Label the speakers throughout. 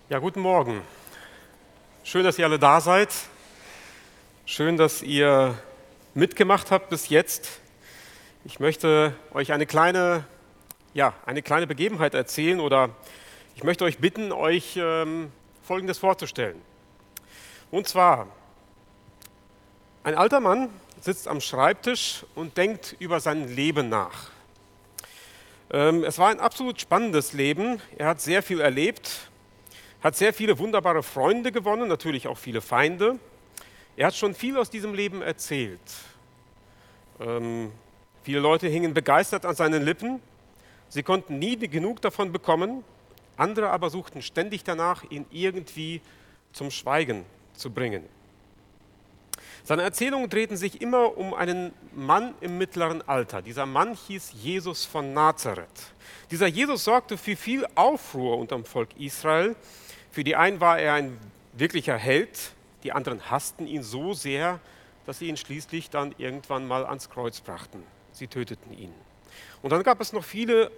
Speaker 1: Ja, guten Morgen. Schön, dass ihr alle da seid. Schön, dass ihr mitgemacht habt bis jetzt. Ich möchte euch eine kleine Begebenheit erzählen oder ich möchte euch bitten, euch Folgendes vorzustellen. Und zwar, ein alter Mann sitzt am Schreibtisch und denkt über sein Leben nach. Es war ein absolut spannendes Leben. Er hat sehr viel erlebt, hat sehr viele wunderbare Freunde gewonnen, natürlich auch viele Feinde. Er hat schon viel aus diesem Leben erzählt. Viele Leute hingen begeistert an seinen Lippen. Sie konnten nie genug davon bekommen. Andere aber suchten ständig danach, ihn irgendwie zum Schweigen zu bringen. Seine Erzählungen drehten sich immer um einen Mann im mittleren Alter. Dieser Mann hieß Jesus von Nazareth. Dieser Jesus sorgte für viel Aufruhr unterm Volk Israel. Für die einen war er ein wirklicher Held, die anderen hassten ihn so sehr, dass sie ihn schließlich dann irgendwann mal ans Kreuz brachten. Sie töteten ihn. Und dann gab es noch viele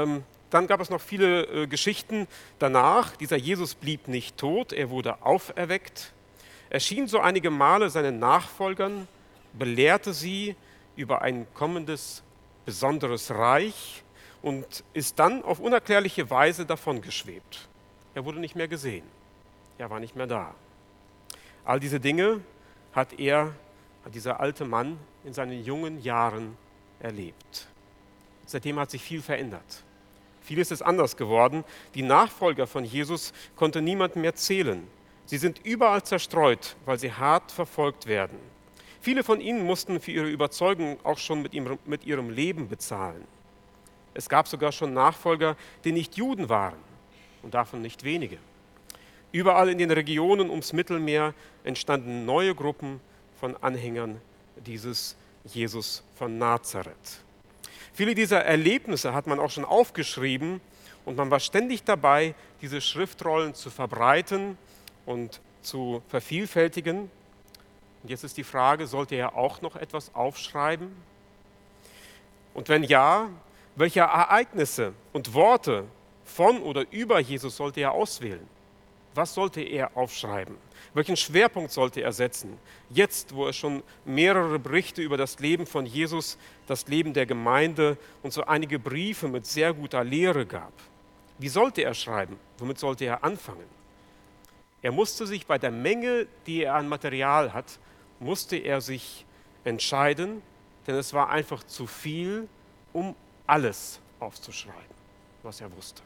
Speaker 1: Geschichten danach. Dieser Jesus blieb nicht tot, er wurde auferweckt. Er schien so einige Male seinen Nachfolgern, belehrte sie über ein kommendes besonderes Reich und ist dann auf unerklärliche Weise davongeschwebt. Er wurde nicht mehr gesehen, er war nicht mehr da. All diese Dinge hat dieser alte Mann in seinen jungen Jahren erlebt. Seitdem hat sich viel verändert. Vieles ist anders geworden. Die Nachfolger von Jesus konnte niemand mehr zählen. Sie sind überall zerstreut, weil sie hart verfolgt werden. Viele von ihnen mussten für ihre Überzeugung auch schon mit ihrem Leben bezahlen. Es gab sogar schon Nachfolger, die nicht Juden waren, und davon nicht wenige. Überall in den Regionen ums Mittelmeer entstanden neue Gruppen von Anhängern dieses Jesus von Nazareth. Viele dieser Erlebnisse hat man auch schon aufgeschrieben und man war ständig dabei, diese Schriftrollen zu verbreiten und zu vervielfältigen. Und jetzt ist die Frage, sollte er auch noch etwas aufschreiben? Und wenn ja, welche Ereignisse und Worte von oder über Jesus sollte er auswählen? Was sollte er aufschreiben? Welchen Schwerpunkt sollte er setzen? Jetzt, wo es schon mehrere Berichte über das Leben von Jesus, das Leben der Gemeinde und so einige Briefe mit sehr guter Lehre gab. Wie sollte er schreiben? Womit sollte er anfangen? Er musste sich bei der Menge, die er an Material hat, musste er sich entscheiden, denn es war einfach zu viel, um alles aufzuschreiben, was er wusste.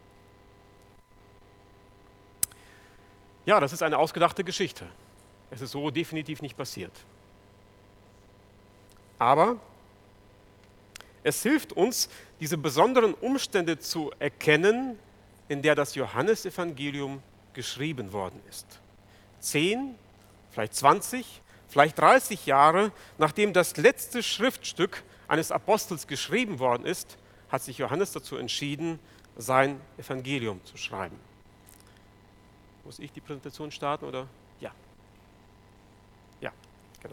Speaker 1: Ja, das ist eine ausgedachte Geschichte. Es ist so definitiv nicht passiert. Aber es hilft uns, diese besonderen Umstände zu erkennen, in der das Johannesevangelium geschrieben worden ist. 10, vielleicht 20, vielleicht 30 Jahre nachdem das letzte Schriftstück eines Apostels geschrieben worden ist, hat sich Johannes dazu entschieden, sein Evangelium zu schreiben. Muss ich die Präsentation starten oder? Ja. Ja, genau.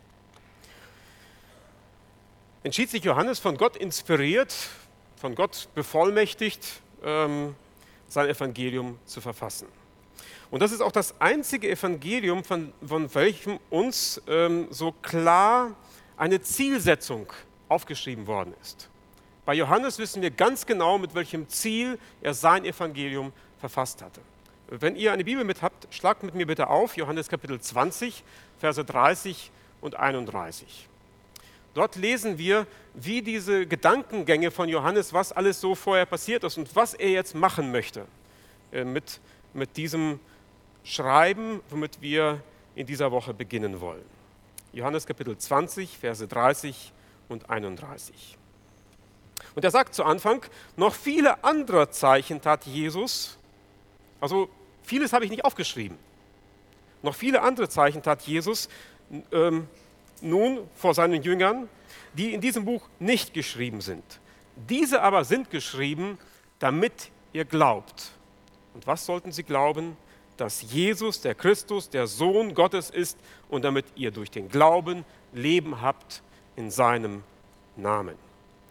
Speaker 1: Entschied sich Johannes, von Gott inspiriert, von Gott bevollmächtigt, sein Evangelium zu verfassen. Und das ist auch das einzige Evangelium, von welchem uns so klar eine Zielsetzung aufgeschrieben worden ist. Bei Johannes wissen wir ganz genau, mit welchem Ziel er sein Evangelium verfasst hatte. Wenn ihr eine Bibel mit habt, schlagt mit mir bitte auf, Johannes Kapitel 20, Verse 30 und 31. Dort lesen wir, wie diese Gedankengänge von Johannes, was alles so vorher passiert ist und was er jetzt machen möchte mit diesem Schreiben, womit wir in dieser Woche beginnen wollen. Johannes Kapitel 20, Verse 30 und 31. Und er sagt zu Anfang, noch viele andere Zeichen tat Jesus. Also vieles habe ich nicht aufgeschrieben. Noch viele andere Zeichen tat Jesus nun vor seinen Jüngern, die in diesem Buch nicht geschrieben sind. Diese aber sind geschrieben, damit ihr glaubt. Und was sollten sie glauben? Dass Jesus, der Christus, der Sohn Gottes ist und damit ihr durch den Glauben Leben habt in seinem Namen.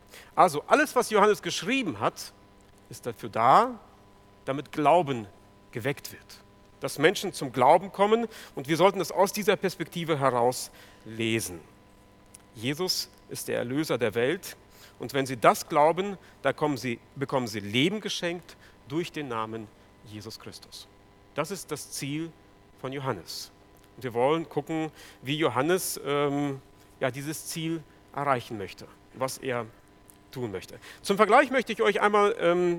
Speaker 1: Also alles, was Johannes geschrieben hat, ist dafür da, damit Glauben geweckt wird. Dass Menschen zum Glauben kommen und wir sollten es aus dieser Perspektive heraus lesen. Jesus ist der Erlöser der Welt und wenn Sie das glauben, dann bekommen Sie Leben geschenkt durch den Namen Jesus Christus. Das ist das Ziel von Johannes. Und wir wollen gucken, wie Johannes dieses Ziel erreichen möchte, was er tun möchte. Zum Vergleich möchte ich euch einmal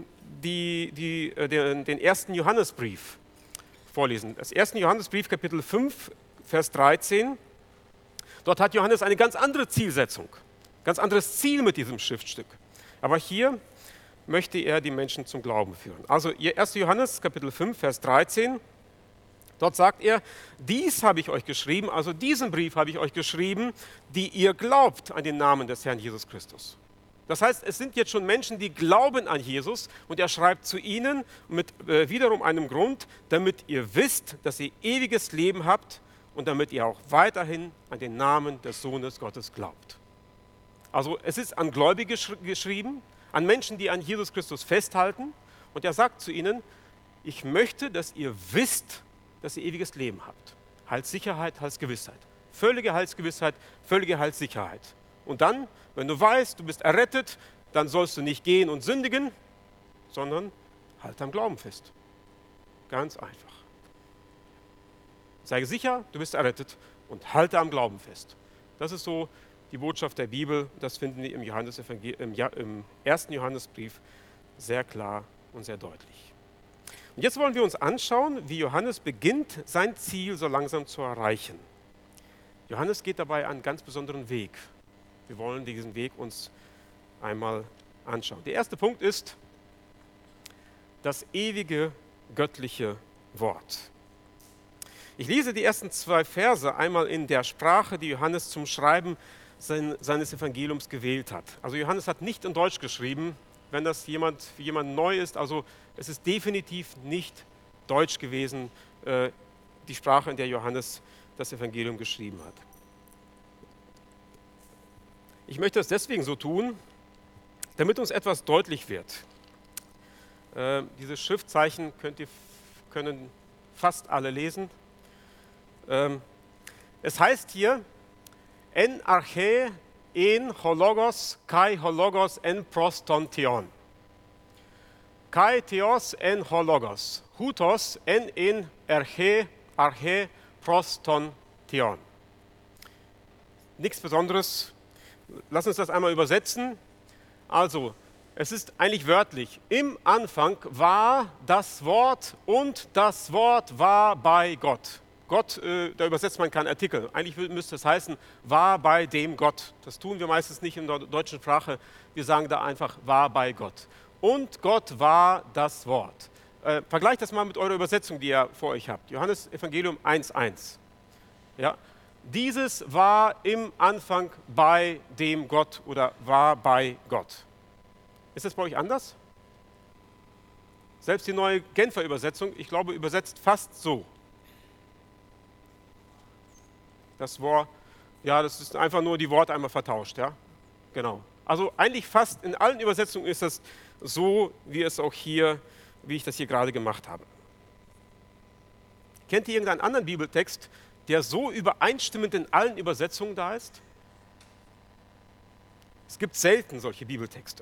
Speaker 1: den ersten Johannesbrief vorlesen. Das 1. Johannesbrief, Kapitel 5, Vers 13. Dort hat Johannes eine ganz andere Zielsetzung, ganz anderes Ziel mit diesem Schriftstück. Aber hier möchte er die Menschen zum Glauben führen. Also 1. Johannes, Kapitel 5, Vers 13. Dort sagt er, dies habe ich euch geschrieben, also diesen Brief habe ich euch geschrieben, die ihr glaubt an den Namen des Herrn Jesus Christus. Das heißt, es sind jetzt schon Menschen, die glauben an Jesus und er schreibt zu ihnen mit wiederum einem Grund, damit ihr wisst, dass ihr ewiges Leben habt und damit ihr auch weiterhin an den Namen des Sohnes Gottes glaubt. Also es ist an Gläubige geschrieben, an Menschen, die an Jesus Christus festhalten und er sagt zu ihnen, ich möchte, dass ihr wisst, dass ihr ewiges Leben habt. Heilssicherheit, Heilsgewissheit. Völlige Heilsgewissheit, völlige Heilssicherheit. Und dann, wenn du weißt, du bist errettet, dann sollst du nicht gehen und sündigen, sondern halt am Glauben fest. Ganz einfach. Sei sicher, du bist errettet und halte am Glauben fest. Das ist so die Botschaft der Bibel. Das finden wir im 1. Johannesbrief sehr klar und sehr deutlich. Und jetzt wollen wir uns anschauen, wie Johannes beginnt, sein Ziel so langsam zu erreichen. Johannes geht dabei einen ganz besonderen Weg. Wir wollen diesen Weg uns einmal anschauen. Der erste Punkt ist das ewige göttliche Wort. Ich lese die ersten 2 Verse einmal in der Sprache, die Johannes zum Schreiben seines Evangeliums gewählt hat. Also Johannes hat nicht in Deutsch geschrieben, wenn das für jemand neu ist. Also es ist definitiv nicht Deutsch gewesen, die Sprache, in der Johannes das Evangelium geschrieben hat. Ich möchte es deswegen so tun, damit uns etwas deutlich wird. Diese Schriftzeichen können fast alle lesen. Es heißt hier, en arche en hologos kai hologos en prostontion. Kai theos en hologos, hutos en arche prostontion. Nichts Besonderes. Lass uns das einmal übersetzen. Also, es ist eigentlich wörtlich. Im Anfang war das Wort und das Wort war bei Gott. Gott, da übersetzt man keinen Artikel. Eigentlich müsste es heißen, war bei dem Gott. Das tun wir meistens nicht in der deutschen Sprache. Wir sagen da einfach, war bei Gott. Und Gott war das Wort. Vergleicht das mal mit eurer Übersetzung, die ihr vor euch habt. Johannes Evangelium 1,1. Ja? Dieses war im Anfang bei dem Gott oder war bei Gott. Ist das bei euch anders? Selbst die neue Genfer Übersetzung, ich glaube, übersetzt fast so. Das Wort, ja, das ist einfach nur die Worte einmal vertauscht, ja, genau. Also eigentlich fast in allen Übersetzungen ist das so, wie ich das hier gerade gemacht habe. Kennt ihr irgendeinen anderen Bibeltext, der so übereinstimmend in allen Übersetzungen da ist? Es gibt selten solche Bibeltexte.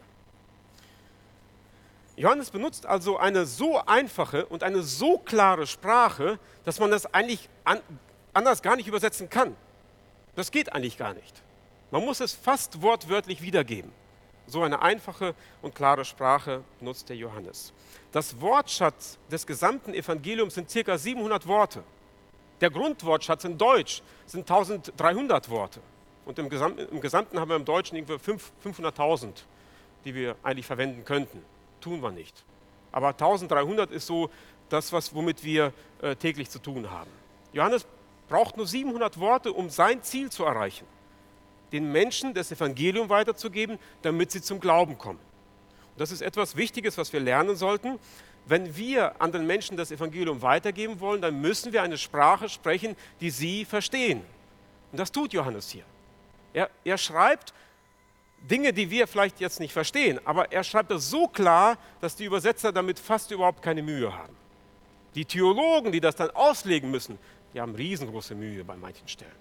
Speaker 1: Johannes benutzt also eine so einfache und eine so klare Sprache, dass man das eigentlich anders gar nicht übersetzen kann. Das geht eigentlich gar nicht. Man muss es fast wortwörtlich wiedergeben. So eine einfache und klare Sprache nutzt der Johannes. Das Wortschatz des gesamten Evangeliums sind ca. 700 Worte. Der Grundwortschatz in Deutsch sind 1300 Worte. Und im Gesamten haben wir im Deutschen irgendwie 500.000, die wir eigentlich verwenden könnten. Tun wir nicht. Aber 1300 ist so das, womit wir täglich zu tun haben. Johannes braucht nur 700 Worte, um sein Ziel zu erreichen. Den Menschen das Evangelium weiterzugeben, damit sie zum Glauben kommen. Und das ist etwas Wichtiges, was wir lernen sollten. Wenn wir anderen Menschen das Evangelium weitergeben wollen, dann müssen wir eine Sprache sprechen, die sie verstehen. Und das tut Johannes hier. Er schreibt Dinge, die wir vielleicht jetzt nicht verstehen, aber er schreibt das so klar, dass die Übersetzer damit fast überhaupt keine Mühe haben. Die Theologen, die das dann auslegen müssen, die haben riesengroße Mühe bei manchen Stellen.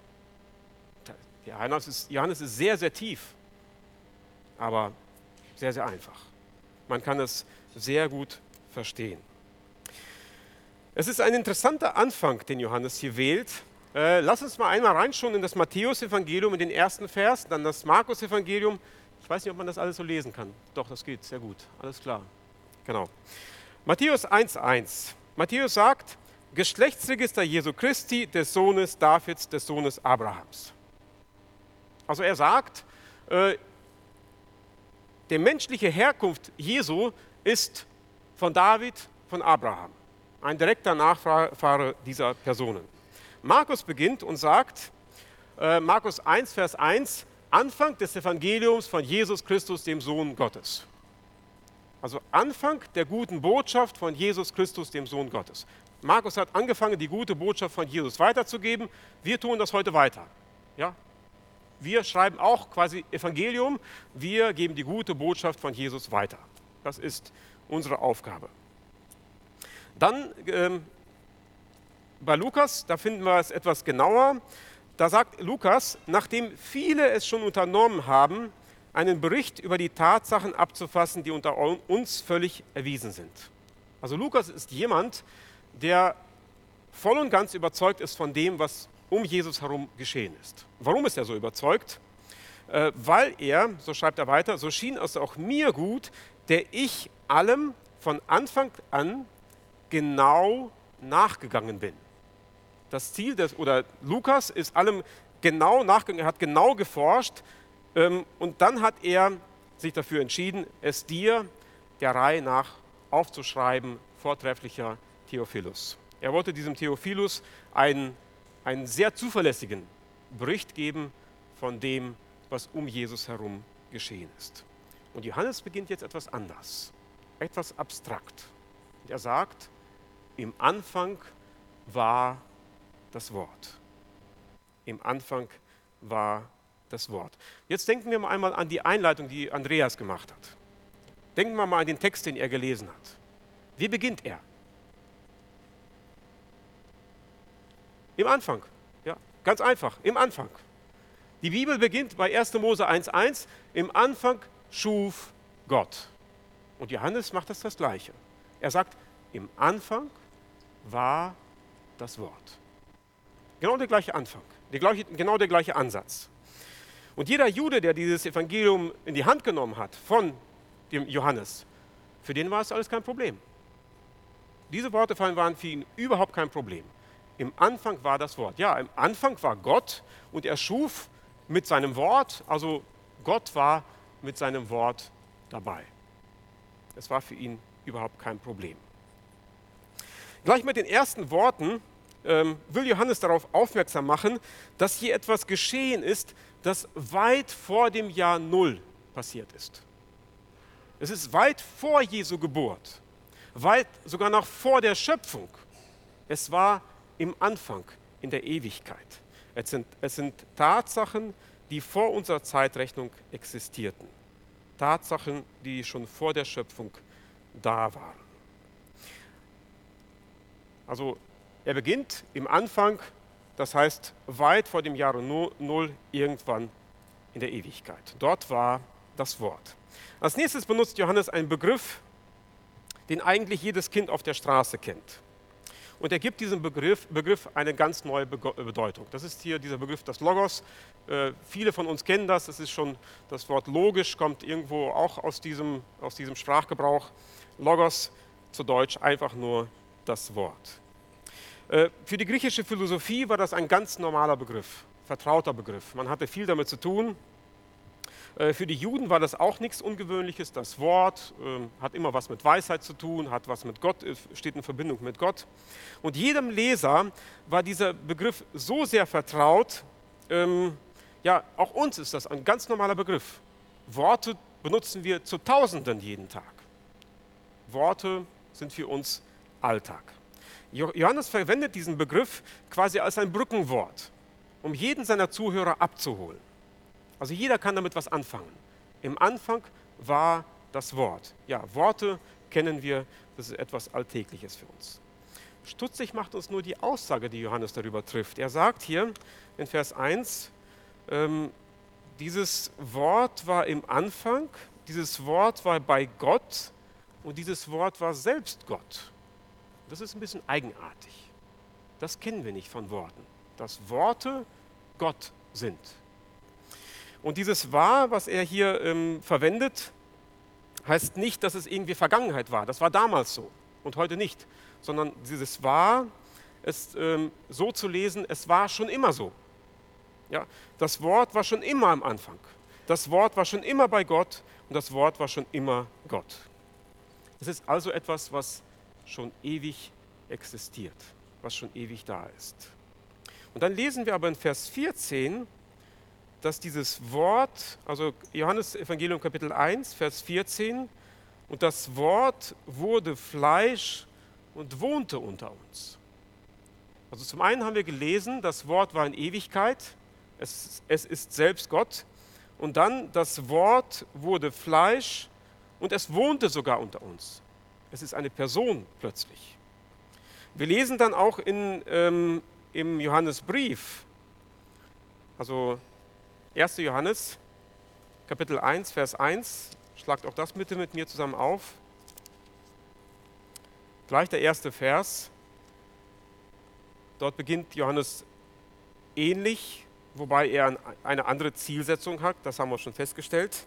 Speaker 1: Johannes ist sehr, sehr tief, aber sehr, sehr einfach. Man kann es sehr gut verstehen. Es ist ein interessanter Anfang, den Johannes hier wählt. Lass uns mal einmal reinschauen in das Matthäus-Evangelium, in den ersten Vers, dann das Markus-Evangelium. Ich weiß nicht, ob man das alles so lesen kann. Doch, das geht, sehr gut, alles klar. Genau. Matthäus 1,1. Matthäus sagt, Geschlechtsregister Jesu Christi, des Sohnes Davids, des Sohnes Abrahams. Also er sagt, die menschliche Herkunft Jesu ist von David, von Abraham. Ein direkter Nachfahre dieser Personen. Markus beginnt und sagt, Markus 1, Vers 1, Anfang des Evangeliums von Jesus Christus, dem Sohn Gottes. Also Anfang der guten Botschaft von Jesus Christus, dem Sohn Gottes. Markus hat angefangen, die gute Botschaft von Jesus weiterzugeben. Wir tun das heute weiter. Ja? Wir schreiben auch quasi Evangelium. Wir geben die gute Botschaft von Jesus weiter. Das ist unsere Aufgabe. Dann bei Lukas, da finden wir es etwas genauer. Da sagt Lukas, nachdem viele es schon unternommen haben, einen Bericht über die Tatsachen abzufassen, die unter uns völlig erwiesen sind. Also Lukas ist jemand, der voll und ganz überzeugt ist von dem, was um Jesus herum geschehen ist. Warum ist er so überzeugt? Weil er, so schreibt er weiter, so schien es auch mir gut, der ich allem von Anfang an genau nachgegangen bin. Das Ziel Lukas ist allem genau nachgegangen, hat genau geforscht, und dann hat er sich dafür entschieden, es dir der Reihe nach aufzuschreiben, vortrefflicher Theophilus. Er wollte diesem Theophilus einen sehr zuverlässigen Bericht geben von dem, was um Jesus herum geschehen ist. Und Johannes beginnt jetzt etwas anders, etwas abstrakt. Und er sagt, im Anfang war das Wort. Im Anfang war das Wort. Jetzt denken wir mal einmal an die Einleitung, die Andreas gemacht hat. Denken wir mal an den Text, den er gelesen hat. Wie beginnt er? Im Anfang. Ja, ganz einfach, im Anfang. Die Bibel beginnt bei 1. Mose 1,1. Im Anfang schuf Gott. Und Johannes macht das Gleiche. Er sagt, im Anfang war das Wort. Genau der gleiche Anfang, genau der gleiche Ansatz. Und jeder Jude, der dieses Evangelium in die Hand genommen hat von dem Johannes, für den war es alles kein Problem. Diese Worte waren für ihn überhaupt kein Problem. Im Anfang war das Wort. Ja, im Anfang war Gott und er schuf mit seinem Wort, also Gott war mit seinem Wort dabei. Es war für ihn überhaupt kein Problem. Gleich mit den ersten Worten will Johannes darauf aufmerksam machen, dass hier etwas geschehen ist, das weit vor dem Jahr Null passiert ist. Es ist weit vor Jesu Geburt, weit sogar noch vor der Schöpfung. Es war im Anfang, in der Ewigkeit. Es sind Tatsachen, die vor unserer Zeitrechnung existierten. Tatsachen, die schon vor der Schöpfung da waren. Also er beginnt im Anfang, das heißt weit vor dem Jahre Null, irgendwann in der Ewigkeit. Dort war das Wort. Als nächstes benutzt Johannes einen Begriff, den eigentlich jedes Kind auf der Straße kennt. Und er gibt diesem Begriff eine ganz neue Bedeutung. Das ist hier dieser Begriff, das Logos. Viele von uns kennen das. Es ist schon, das Wort logisch kommt irgendwo auch aus diesem Sprachgebrauch. Logos, zu Deutsch einfach nur das Wort. Für die griechische Philosophie war das ein ganz normaler Begriff, vertrauter Begriff. Man hatte viel damit zu tun. Für die Juden war das auch nichts Ungewöhnliches. Das Wort hat immer was mit Weisheit zu tun, hat was mit Gott, steht in Verbindung mit Gott. Und jedem Leser war dieser Begriff so sehr vertraut, ja, auch uns ist das ein ganz normaler Begriff. Worte benutzen wir zu Tausenden jeden Tag. Worte sind für uns Alltag. Johannes verwendet diesen Begriff quasi als ein Brückenwort, um jeden seiner Zuhörer abzuholen. Also jeder kann damit was anfangen. Im Anfang war das Wort. Ja, Worte kennen wir, das ist etwas Alltägliches für uns. Stutzig macht uns nur die Aussage, die Johannes darüber trifft. Er sagt hier in Vers 1, dieses Wort war im Anfang, dieses Wort war bei Gott und dieses Wort war selbst Gott. Das ist ein bisschen eigenartig. Das kennen wir nicht von Worten, dass Worte Gott sind. Und dieses war, was er hier verwendet, heißt nicht, dass es irgendwie Vergangenheit war. Das war damals so und heute nicht. Sondern dieses war, es so zu lesen, es war schon immer so. Ja, das Wort war schon immer am Anfang. Das Wort war schon immer bei Gott und das Wort war schon immer Gott. Es ist also etwas, was schon ewig existiert, was schon ewig da ist. Und dann lesen wir aber in Vers 14, dass dieses Wort, also Johannes Evangelium Kapitel 1, Vers 14, und das Wort wurde Fleisch und wohnte unter uns. Also zum einen haben wir gelesen, das Wort war in Ewigkeit, es ist selbst Gott. Und dann das Wort wurde Fleisch und es wohnte sogar unter uns. Es ist eine Person plötzlich. Wir lesen dann auch im Johannesbrief, also 1. Johannes, Kapitel 1, Vers 1, schlagt auch das bitte mit mir zusammen auf. Gleich der erste Vers. Dort beginnt Johannes ähnlich, wobei er eine andere Zielsetzung hat, das haben wir schon festgestellt.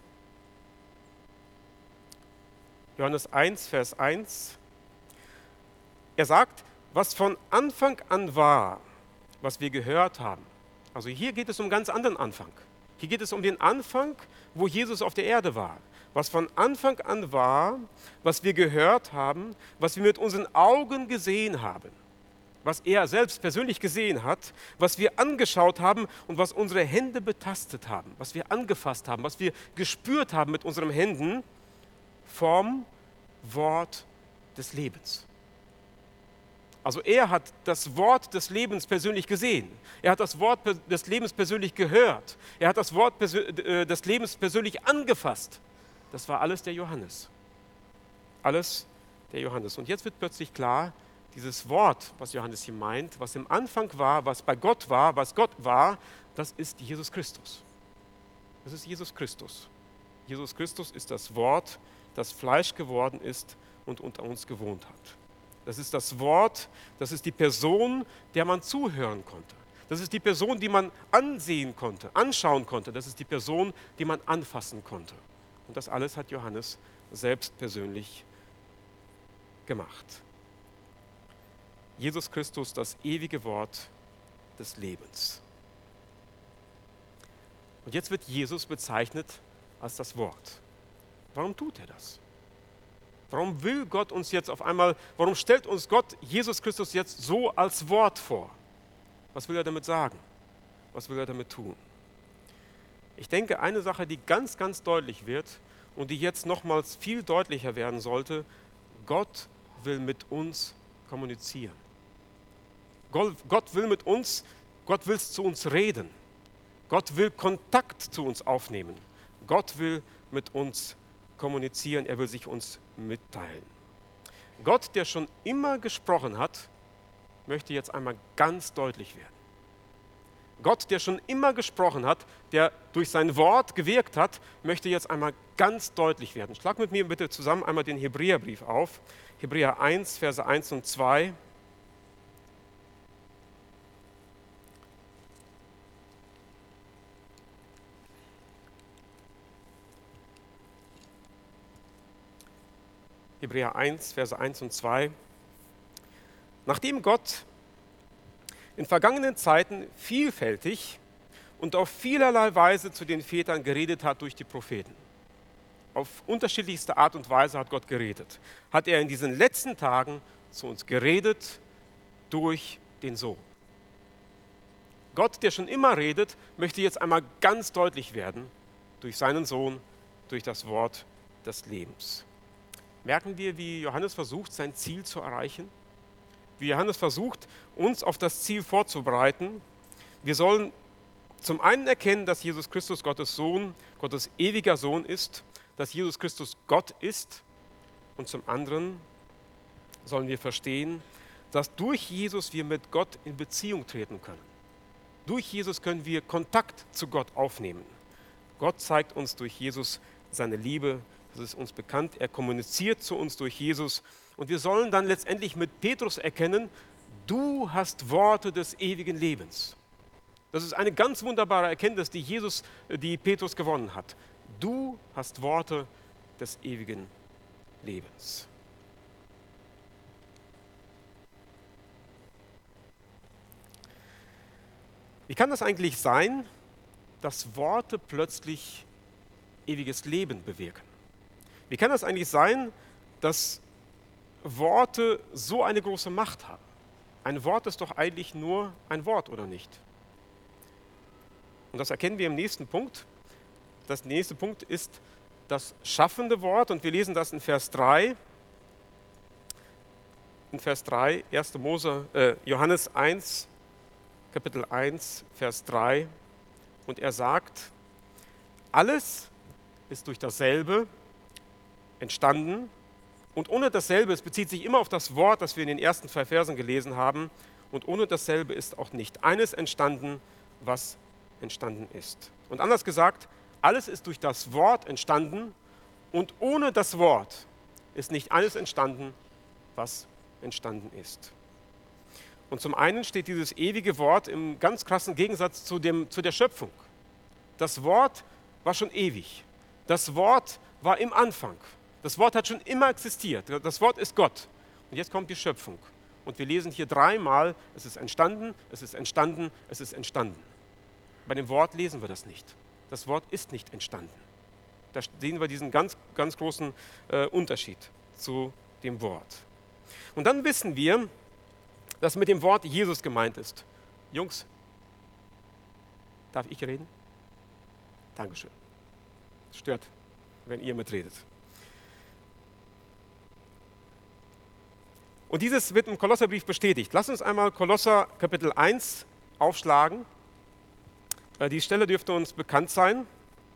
Speaker 1: Johannes 1, Vers 1. Er sagt, was von Anfang an war, was wir gehört haben. Also hier geht es um einen ganz anderen Anfang. Hier geht es um den Anfang, wo Jesus auf der Erde war. Was von Anfang an war, was wir gehört haben, was wir mit unseren Augen gesehen haben, was er selbst persönlich gesehen hat, was wir angeschaut haben und was unsere Hände betastet haben, was wir angefasst haben, was wir gespürt haben mit unseren Händen vom Wort des Lebens. Also er hat das Wort des Lebens persönlich gesehen. Er hat das Wort des Lebens persönlich gehört. Er hat das Wort des Lebens persönlich angefasst. Das war alles der Johannes. Alles der Johannes. Und jetzt wird plötzlich klar, dieses Wort, was Johannes hier meint, was im Anfang war, was bei Gott war, was Gott war, das ist Jesus Christus. Das ist Jesus Christus. Jesus Christus ist das Wort, das Fleisch geworden ist und unter uns gewohnt hat. Das ist das Wort, das ist die Person, der man zuhören konnte. Das ist die Person, die man ansehen konnte, anschauen konnte. Das ist die Person, die man anfassen konnte. Und das alles hat Johannes selbst persönlich gemacht. Jesus Christus, das ewige Wort des Lebens. Und jetzt wird Jesus bezeichnet als das Wort. Warum tut er das? Warum will Gott uns jetzt auf einmal, warum stellt uns Gott Jesus Christus jetzt so als Wort vor? Was will er damit sagen? Was will er damit tun? Ich denke, eine Sache, die ganz, ganz deutlich wird und die jetzt nochmals viel deutlicher werden sollte, Gott will mit uns kommunizieren. Gott will mit uns, Gott will zu uns reden. Gott will Kontakt zu uns aufnehmen. Gott will mit uns kommunizieren, er will sich uns mitteilen. Gott, der schon immer gesprochen hat, möchte jetzt einmal ganz deutlich werden. Gott, der schon immer gesprochen hat, der durch sein Wort gewirkt hat, möchte jetzt einmal ganz deutlich werden. Schlag mit mir bitte zusammen einmal den Hebräerbrief auf. Hebräer 1, Verse 1 und 2. Hebräer 1, Verse 1 und 2. Nachdem Gott in vergangenen Zeiten vielfältig und auf vielerlei Weise zu den Vätern geredet hat durch die Propheten. Auf unterschiedlichste Art und Weise hat Gott geredet. Hat er in diesen letzten Tagen zu uns geredet durch den Sohn. Gott, der schon immer redet, möchte jetzt einmal ganz deutlich werden durch seinen Sohn, durch das Wort des Lebens. Merken wir, wie Johannes versucht, sein Ziel zu erreichen? Wie Johannes versucht, uns auf das Ziel vorzubereiten. Wir sollen zum einen erkennen, dass Jesus Christus Gottes Sohn, Gottes ewiger Sohn ist, dass Jesus Christus Gott ist. Und zum anderen sollen wir verstehen, dass durch Jesus wir mit Gott in Beziehung treten können. Durch Jesus können wir Kontakt zu Gott aufnehmen. Gott zeigt uns durch Jesus seine Liebe, das ist uns bekannt. Er kommuniziert zu uns durch Jesus. Und wir sollen dann letztendlich mit Petrus erkennen, du hast Worte des ewigen Lebens. Das ist eine ganz wunderbare Erkenntnis, die Petrus gewonnen hat. Du hast Worte des ewigen Lebens. Wie kann das eigentlich sein, dass Worte plötzlich ewiges Leben bewirken? Wie kann das eigentlich sein, dass Worte so eine große Macht haben? Ein Wort ist doch eigentlich nur ein Wort, oder nicht? Und das erkennen wir im nächsten Punkt. Das nächste Punkt ist das schaffende Wort und wir lesen das in Vers 3. In Vers 3, Johannes 1, Kapitel 1, Vers 3. Und er sagt, alles ist durch dasselbe entstanden und ohne dasselbe, es bezieht sich immer auf das Wort, das wir in den ersten 2 Versen gelesen haben, und ohne dasselbe ist auch nicht eines entstanden, was entstanden ist. Und anders gesagt, alles ist durch das Wort entstanden und ohne das Wort ist nicht eines entstanden, was entstanden ist. Und zum einen steht dieses ewige Wort im ganz krassen Gegensatz zu der Schöpfung. Das Wort war schon ewig. Das Wort war im Anfang. Das Wort hat schon immer existiert. Das Wort ist Gott. Und jetzt kommt die Schöpfung. Und wir lesen hier 3-mal, es ist entstanden, es ist entstanden, es ist entstanden. Bei dem Wort lesen wir das nicht. Das Wort ist nicht entstanden. Da sehen wir diesen ganz, ganz großen Unterschied zu dem Wort. Und dann wissen wir, dass mit dem Wort Jesus gemeint ist. Jungs, darf ich reden? Dankeschön. Es stört, wenn ihr mitredet. Und dieses wird im Kolosserbrief bestätigt. Lass uns einmal Kolosser Kapitel 1 aufschlagen. Die Stelle dürfte uns bekannt sein.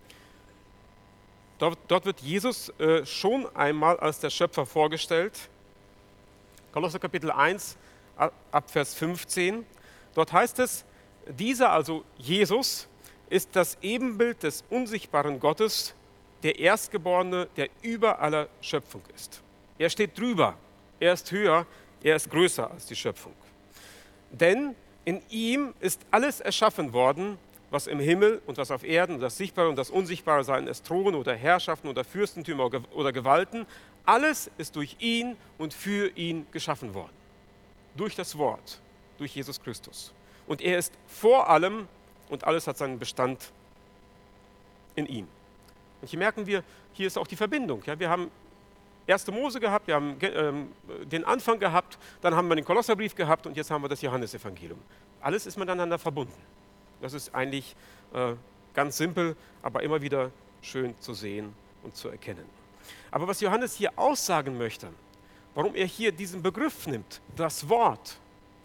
Speaker 1: Dort wird Jesus schon einmal als der Schöpfer vorgestellt. Kolosser Kapitel 1, ab Vers 15. Dort heißt es, dieser, also Jesus, ist das Ebenbild des unsichtbaren Gottes, der Erstgeborene, der über aller Schöpfung ist. Er steht drüber, er ist höher, er ist größer als die Schöpfung. Denn in ihm ist alles erschaffen worden, was im Himmel und was auf Erden, das Sichtbare und das Unsichtbare, seien es Thronen oder Herrschaften oder Fürstentümer oder Gewalten, alles ist durch ihn und für ihn geschaffen worden. Durch das Wort, durch Jesus Christus. Und er ist vor allem und alles hat seinen Bestand in ihm. Und hier merken wir, hier ist auch die Verbindung. Ja, wir haben 1. Mose gehabt, wir haben den Anfang gehabt, dann haben wir den Kolosserbrief gehabt und jetzt haben wir das Johannesevangelium. Alles ist miteinander verbunden. Das ist eigentlich ganz simpel, aber immer wieder schön zu sehen und zu erkennen. Aber was Johannes hier aussagen möchte, warum er hier diesen Begriff nimmt, das Wort.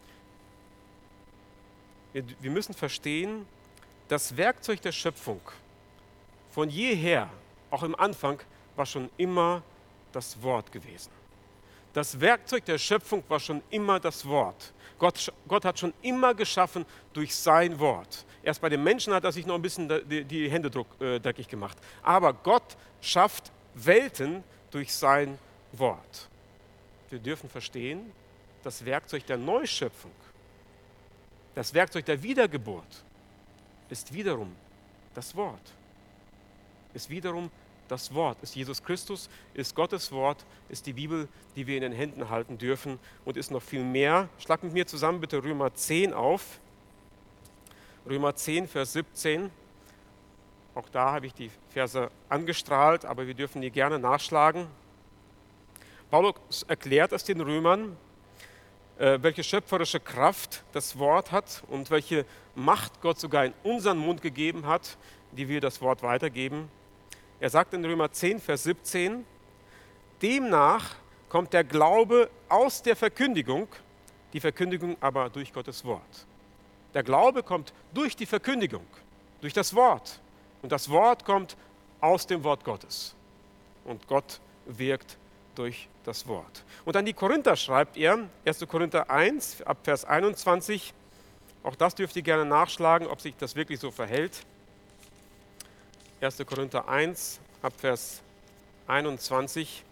Speaker 1: Wir müssen verstehen, das Werkzeug der Schöpfung von jeher, auch im Anfang, war schon immer das Wort gewesen. Das Werkzeug der Schöpfung war schon immer das Wort. Gott hat schon immer geschaffen durch sein Wort. Erst bei den Menschen hat er sich noch ein bisschen die Hände dreckig gemacht. Aber Gott schafft Welten durch sein Wort. Wir dürfen verstehen, das Werkzeug der Neuschöpfung, das Werkzeug der Wiedergeburt ist wiederum das Wort. Ist wiederum das Wort. Ist Jesus Christus, ist Gottes Wort, ist die Bibel, die wir in den Händen halten dürfen und ist noch viel mehr. Schlag mit mir zusammen bitte Römer 10 auf. Römer 10, Vers 17. Auch da habe ich die Verse angestrahlt, aber wir dürfen die gerne nachschlagen. Paulus erklärt es den Römern, welche schöpferische Kraft das Wort hat und welche Macht Gott sogar in unseren Mund gegeben hat, die wir das Wort weitergeben. Er sagt in Römer 10, Vers 17, demnach kommt der Glaube aus der Verkündigung, die Verkündigung aber durch Gottes Wort. Der Glaube kommt durch die Verkündigung, durch das Wort. Und das Wort kommt aus dem Wort Gottes. Und Gott wirkt durch das Wort. Und an die Korinther schreibt er, 1. Korinther 1, ab Vers 21, auch das dürft ihr gerne nachschlagen, ob sich das wirklich so verhält. 1. Korinther 1, ab Vers 21.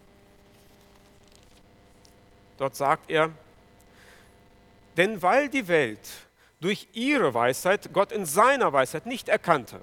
Speaker 1: Dort sagt er, denn weil die Welt durch ihre Weisheit Gott in seiner Weisheit nicht erkannte.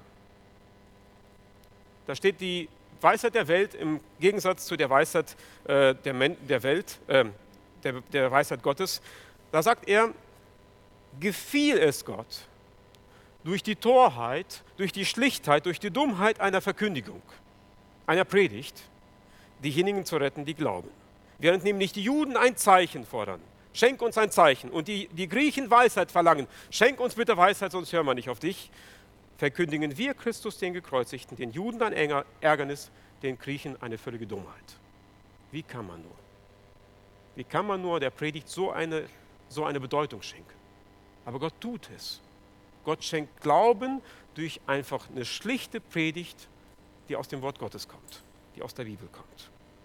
Speaker 1: Da steht die Weisheit der Welt im Gegensatz zu der Weisheit der Welt, der Weisheit Gottes. Da sagt er, gefiel es Gott durch die Torheit, durch die Schlichtheit, durch die Dummheit einer Verkündigung, einer Predigt, diejenigen zu retten, die glauben. Während nämlich die Juden ein Zeichen fordern, schenk uns ein Zeichen, und die Griechen Weisheit verlangen, schenk uns bitte Weisheit, sonst hören wir nicht auf dich, verkündigen wir Christus den Gekreuzigten, den Juden ein Ärgernis, den Griechen eine völlige Dummheit. Wie kann man nur? Wie kann man nur der Predigt so eine Bedeutung schenken? Aber Gott tut es. Gott schenkt Glauben durch einfach eine schlichte Predigt, die aus dem Wort Gottes kommt, die aus der Bibel kommt.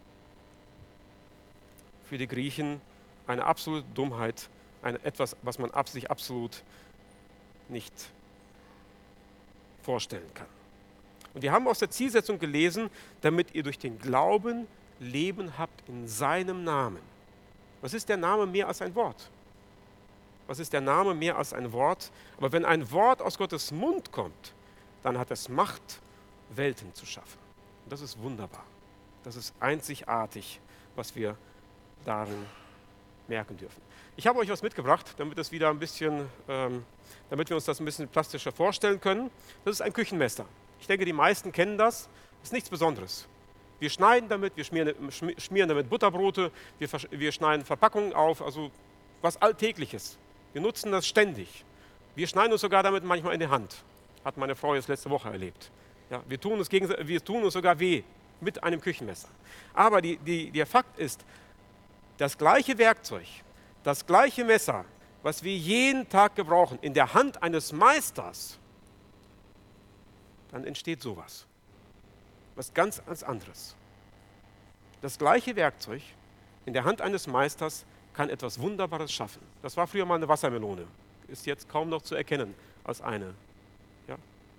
Speaker 1: Für die Griechen eine absolute Dummheit, etwas, was man sich absolut nicht vorstellen kann. Und wir haben aus der Zielsetzung gelesen, damit ihr durch den Glauben Leben habt in seinem Namen. Was ist der Name mehr als ein Wort? Was ist der Name mehr als ein Wort? Aber wenn ein Wort aus Gottes Mund kommt, dann hat es Macht, Welten zu schaffen. Und das ist wunderbar. Das ist einzigartig, was wir darin merken dürfen. Ich habe euch was mitgebracht, damit wir uns das ein bisschen plastischer vorstellen können. Das ist ein Küchenmesser. Ich denke, die meisten kennen das. Das ist nichts Besonderes. Wir schneiden damit, wir schmieren damit Butterbrote, wir schneiden Verpackungen auf, also was Alltägliches. Wir nutzen das ständig. Wir schneiden uns sogar damit manchmal in die Hand. Hat meine Frau jetzt letzte Woche erlebt. Ja, wir tun uns sogar weh mit einem Küchenmesser. Aber der Fakt ist, das gleiche Werkzeug, das gleiche Messer, was wir jeden Tag gebrauchen, in der Hand eines Meisters, dann entsteht sowas. Was ganz anderes. Das gleiche Werkzeug in der Hand eines Meisters kann etwas Wunderbares schaffen. Das war früher mal eine Wassermelone. Ist jetzt kaum noch zu erkennen als eine. Ja?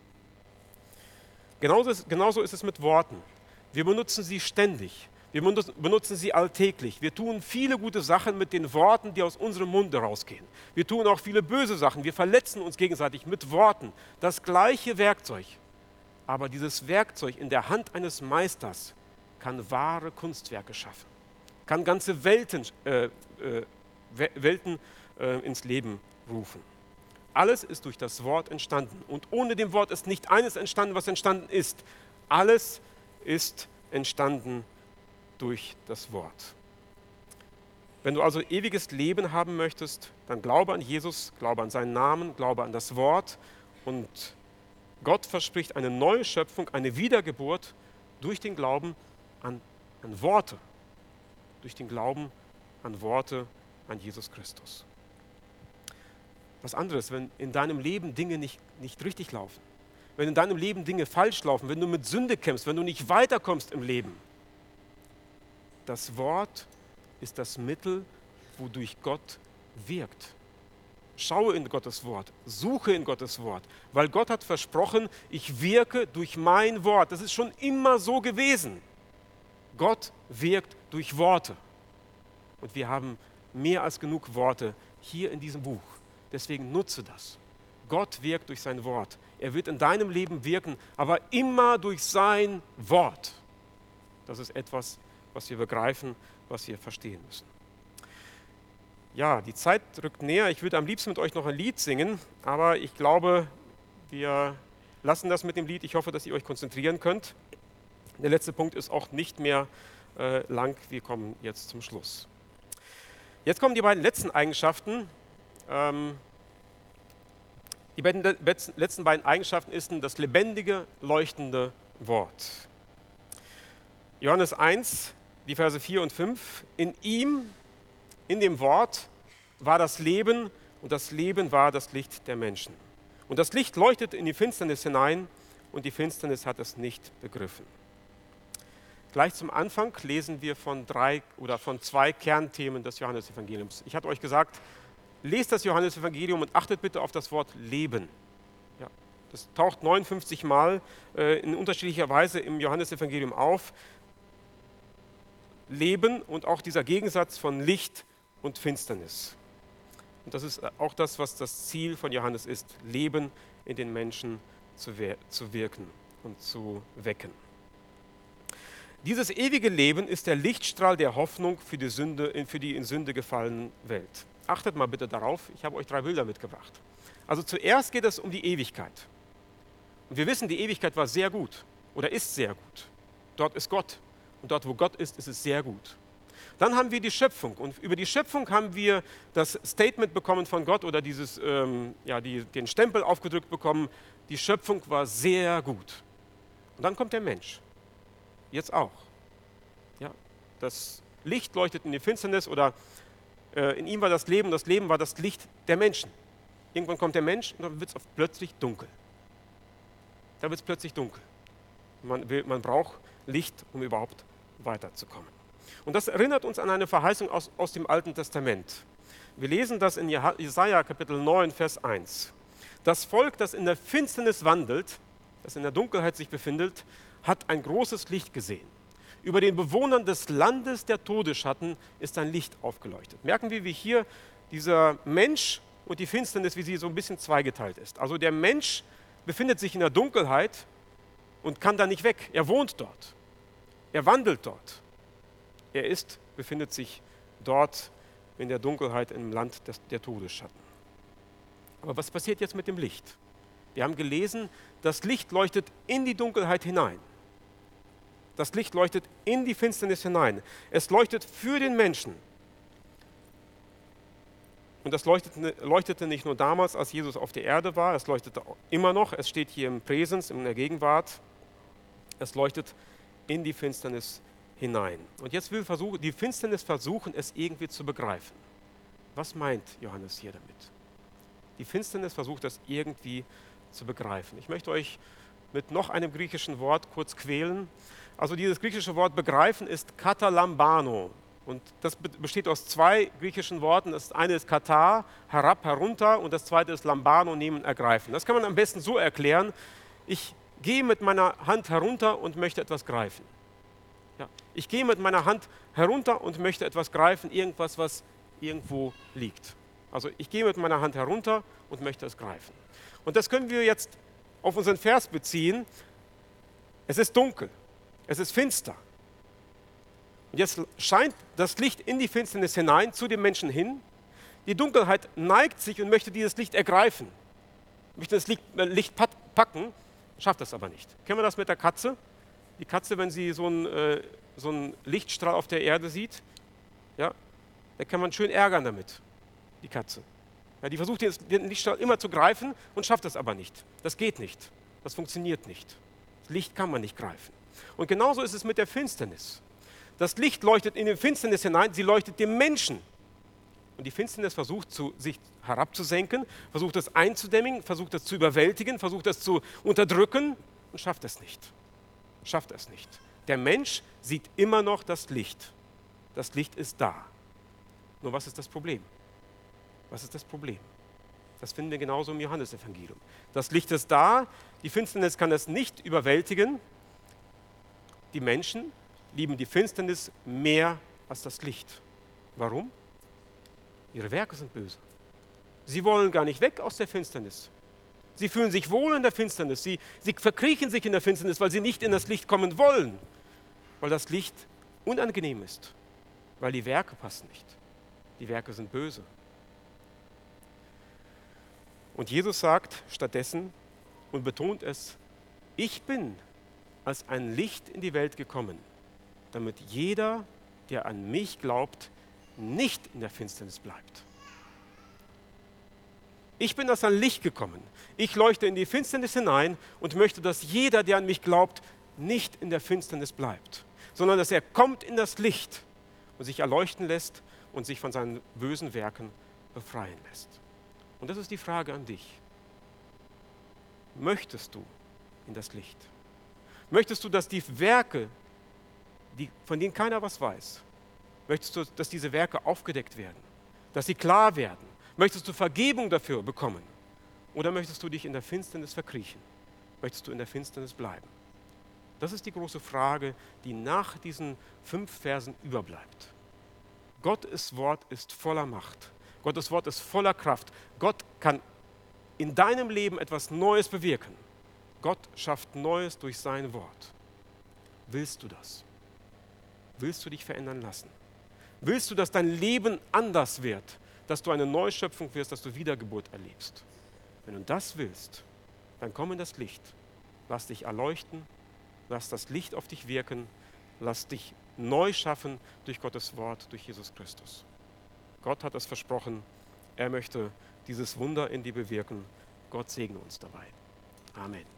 Speaker 1: Genauso ist es mit Worten. Wir benutzen sie ständig. Wir benutzen sie alltäglich. Wir tun viele gute Sachen mit den Worten, die aus unserem Munde rausgehen. Wir tun auch viele böse Sachen. Wir verletzen uns gegenseitig mit Worten. Das gleiche Werkzeug. Aber dieses Werkzeug in der Hand eines Meisters kann wahre Kunstwerke schaffen. Kann ganze Welten ins Leben rufen. Alles ist durch das Wort entstanden. Und ohne dem Wort ist nicht eines entstanden, was entstanden ist. Alles ist entstanden durch das Wort. Wenn du also ewiges Leben haben möchtest, dann glaube an Jesus, glaube an seinen Namen, glaube an das Wort, und Gott verspricht eine neue Schöpfung, eine Wiedergeburt durch den Glauben an Worte, durch den Glauben an Worte an Jesus Christus. Was anderes, wenn in deinem Leben Dinge nicht richtig laufen, wenn in deinem Leben Dinge falsch laufen, wenn du mit Sünde kämpfst, wenn du nicht weiterkommst im Leben. Das Wort ist das Mittel, wodurch Gott wirkt. Schaue in Gottes Wort, suche in Gottes Wort, weil Gott hat versprochen, ich wirke durch mein Wort. Das ist schon immer so gewesen. Gott wirkt durch Worte. Und wir haben mehr als genug Worte hier in diesem Buch. Deswegen nutze das. Gott wirkt durch sein Wort. Er wird in deinem Leben wirken, aber immer durch sein Wort. Das ist etwas, was wir begreifen, was wir verstehen müssen. Ja, die Zeit rückt näher. Ich würde am liebsten mit euch noch ein Lied singen, aber ich glaube, wir lassen das mit dem Lied. Ich hoffe, dass ihr euch konzentrieren könnt. Der letzte Punkt ist auch nicht mehr lang. Wir kommen jetzt zum Schluss. Jetzt kommen die beiden letzten Eigenschaften. Die letzten beiden Eigenschaften ist das lebendige, leuchtende Wort. Johannes 1, die Verse 4 und 5. In ihm, in dem Wort, war das Leben, und das Leben war das Licht der Menschen. Und das Licht leuchtete in die Finsternis hinein, und die Finsternis hat es nicht begriffen. Gleich zum Anfang lesen wir von zwei Kernthemen des Johannesevangeliums. Ich hatte euch gesagt, lest das Johannesevangelium und achtet bitte auf das Wort Leben. Ja, das taucht 59 Mal in unterschiedlicher Weise im Johannesevangelium auf. Leben und auch dieser Gegensatz von Licht und Finsternis. Und das ist auch das, was das Ziel von Johannes ist, Leben in den Menschen zu wirken und zu wecken. Dieses ewige Leben ist der Lichtstrahl der Hoffnung für die in Sünde gefallene Welt. Achtet mal bitte darauf, ich habe euch 3 Bilder mitgebracht. Also zuerst geht es um die Ewigkeit. Und wir wissen, die Ewigkeit war sehr gut oder ist sehr gut. Dort ist Gott. Und dort, wo Gott ist, ist es sehr gut. Dann haben wir die Schöpfung. Und über die Schöpfung haben wir das Statement bekommen von Gott oder den Stempel aufgedrückt bekommen, die Schöpfung war sehr gut. Und dann kommt der Mensch. Jetzt auch. Ja, das Licht leuchtet in die Finsternis oder in ihm war das Leben war das Licht der Menschen. Irgendwann kommt der Mensch und dann wird es plötzlich dunkel. Da wird es plötzlich dunkel. Man braucht Licht, um überhaupt weiterzukommen. Und das erinnert uns an eine Verheißung aus dem Alten Testament. Wir lesen das in Jesaja Kapitel 9, Vers 1. Das Volk, das in der Finsternis wandelt, das in der Dunkelheit sich befindet, hat ein großes Licht gesehen. Über den Bewohnern des Landes der Todesschatten ist ein Licht aufgeleuchtet. Merken wir, wie hier dieser Mensch und die Finsternis, wie sie so ein bisschen zweigeteilt ist. Also der Mensch befindet sich in der Dunkelheit und kann da nicht weg. Er wohnt dort. Er wandelt dort. Er befindet sich dort in der Dunkelheit im Land der Todesschatten. Aber was passiert jetzt mit dem Licht? Wir haben gelesen, das Licht leuchtet in die Dunkelheit hinein. Das Licht leuchtet in die Finsternis hinein. Es leuchtet für den Menschen. Und das leuchtete nicht nur damals, als Jesus auf der Erde war, es leuchtete immer noch, es steht hier im Präsens, in der Gegenwart, es leuchtet in die Finsternis hinein. Und jetzt will die Finsternis versuchen, es irgendwie zu begreifen. Was meint Johannes hier damit? Die Finsternis versucht das irgendwie zu begreifen. Ich möchte euch mit noch einem griechischen Wort kurz quälen. Also dieses griechische Wort begreifen ist katalambano. Und das besteht aus 2 griechischen Worten. Das eine ist kata, herab, herunter, und das zweite ist lambano, nehmen, ergreifen. Das kann man am besten so erklären: Ich gehe mit meiner Hand herunter und möchte etwas greifen. Ja, ich gehe mit meiner Hand herunter und möchte etwas greifen, irgendwas, was irgendwo liegt. Also ich gehe mit meiner Hand herunter und möchte es greifen. Und das können wir jetzt auf unseren Vers beziehen. Es ist dunkel, es ist finster. Und jetzt scheint das Licht in die Finsternis hinein, zu dem Menschen hin. Die Dunkelheit neigt sich und möchte dieses Licht ergreifen, möchte das Licht packen, schafft das aber nicht. Kennen wir das mit der Katze? Die Katze, wenn sie so einen Lichtstrahl auf der Erde sieht, ja, da kann man schön ärgern damit, die Katze. Ja, die versucht den Lichtstrahl immer zu greifen und schafft das aber nicht. Das geht nicht. Das funktioniert nicht. Das Licht kann man nicht greifen. Und genauso ist es mit der Finsternis. Das Licht leuchtet in die Finsternis hinein, sie leuchtet dem Menschen. Und die Finsternis versucht, sich herabzusenken, versucht es einzudämmen, versucht es zu überwältigen, versucht es zu unterdrücken und schafft es nicht. Schafft es nicht. Der Mensch sieht immer noch das Licht. Das Licht ist da. Nur was ist das Problem? Was ist das Problem? Das finden wir genauso im Johannesevangelium. Das Licht ist da, die Finsternis kann es nicht überwältigen. Die Menschen lieben die Finsternis mehr als das Licht. Warum? Ihre Werke sind böse. Sie wollen gar nicht weg aus der Finsternis. Sie fühlen sich wohl in der Finsternis. Sie verkriechen sich in der Finsternis, weil sie nicht in das Licht kommen wollen. Weil das Licht unangenehm ist. Weil die Werke passen nicht. Die Werke sind böse. Und Jesus sagt stattdessen und betont es: Ich bin als ein Licht in die Welt gekommen, damit jeder, der an mich glaubt, nicht in der Finsternis bleibt. Ich bin als ein Licht gekommen. Ich leuchte in die Finsternis hinein und möchte, dass jeder, der an mich glaubt, nicht in der Finsternis bleibt, sondern dass er kommt in das Licht und sich erleuchten lässt und sich von seinen bösen Werken befreien lässt. Und das ist die Frage an dich. Möchtest du in das Licht? Möchtest du, dass die Werke, von denen keiner was weiß? Möchtest du, dass diese Werke aufgedeckt werden, dass sie klar werden? Möchtest du Vergebung dafür bekommen? Oder möchtest du dich in der Finsternis verkriechen? Möchtest du in der Finsternis bleiben? Das ist die große Frage, die nach diesen 5 Versen überbleibt. Gottes Wort ist voller Macht. Gottes Wort ist voller Kraft. Gott kann in deinem Leben etwas Neues bewirken. Gott schafft Neues durch sein Wort. Willst du das? Willst du dich verändern lassen? Willst du, dass dein Leben anders wird, dass du eine Neuschöpfung wirst, dass du Wiedergeburt erlebst? Wenn du das willst, dann komm in das Licht. Lass dich erleuchten, lass das Licht auf dich wirken, lass dich neu schaffen durch Gottes Wort, durch Jesus Christus. Gott hat es versprochen, er möchte dieses Wunder in dir bewirken. Gott segne uns dabei. Amen.